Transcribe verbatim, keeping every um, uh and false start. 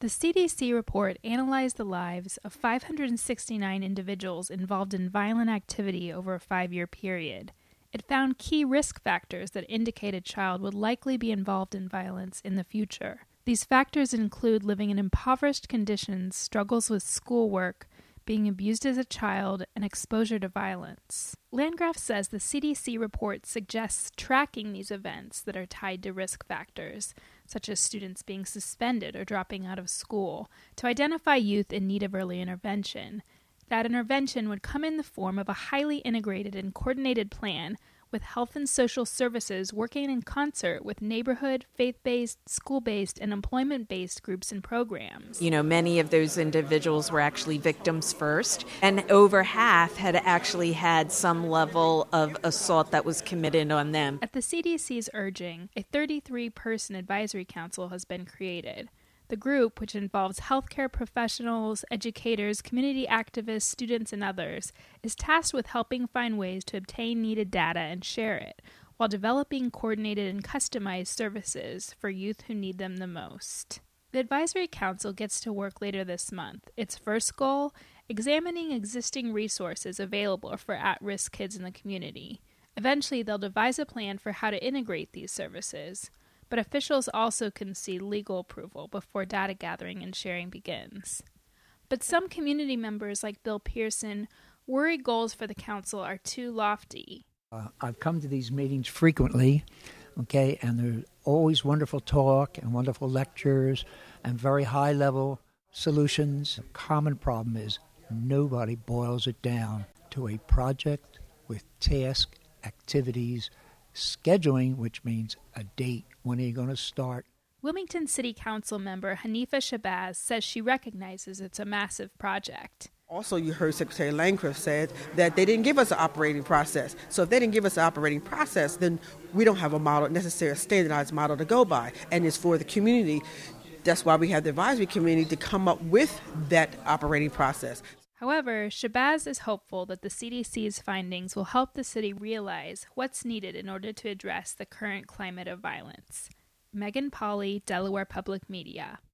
The C D C report analyzed the lives of five hundred sixty-nine individuals involved in violent activity over a five-year period. It found key risk factors that indicate a child would likely be involved in violence in the future. These factors include living in impoverished conditions, struggles with schoolwork, being abused as a child, and exposure to violence. Landgraf says the C D C report suggests tracking these events that are tied to risk factors, such as students being suspended or dropping out of school, to identify youth in need of early intervention. That intervention would come in the form of a highly integrated and coordinated plan with health and social services working in concert with neighborhood, faith-based, school-based, and employment-based groups and programs. You know, many of those individuals were actually victims first, and over half had actually had some level of assault that was committed on them. At the C D C's urging, a thirty-three person advisory council has been created. The group, which involves healthcare professionals, educators, community activists, students, and others, is tasked with helping find ways to obtain needed data and share it, while developing coordinated and customized services for youth who need them the most. The Advisory Council gets to work later this month. Its first goal, examining existing resources available for at-risk kids in the community. Eventually, they'll devise a plan for how to integrate these services. But officials also concede legal approval before data gathering and sharing begins. But some community members, like Bill Pearson, worry goals for the council are too lofty. Uh, I've come to these meetings frequently, okay, and there's always wonderful talk and wonderful lectures and very high-level solutions. The common problem is nobody boils it down to a project with tasks, activities, scheduling, which means a date. When are you going to start? Wilmington City Council member Hanifa Shabazz says she recognizes it's a massive project. Also, you heard Secretary Landgraf said that they didn't give us an operating process. So if they didn't give us an operating process, then we don't have a model, necessarily a standardized model to go by. And it's for the community. That's why we have the advisory committee to come up with that operating process. However, Shabazz is hopeful that the C D C's findings will help the city realize what's needed in order to address the current climate of violence. Megan Pauley, Delaware Public Media.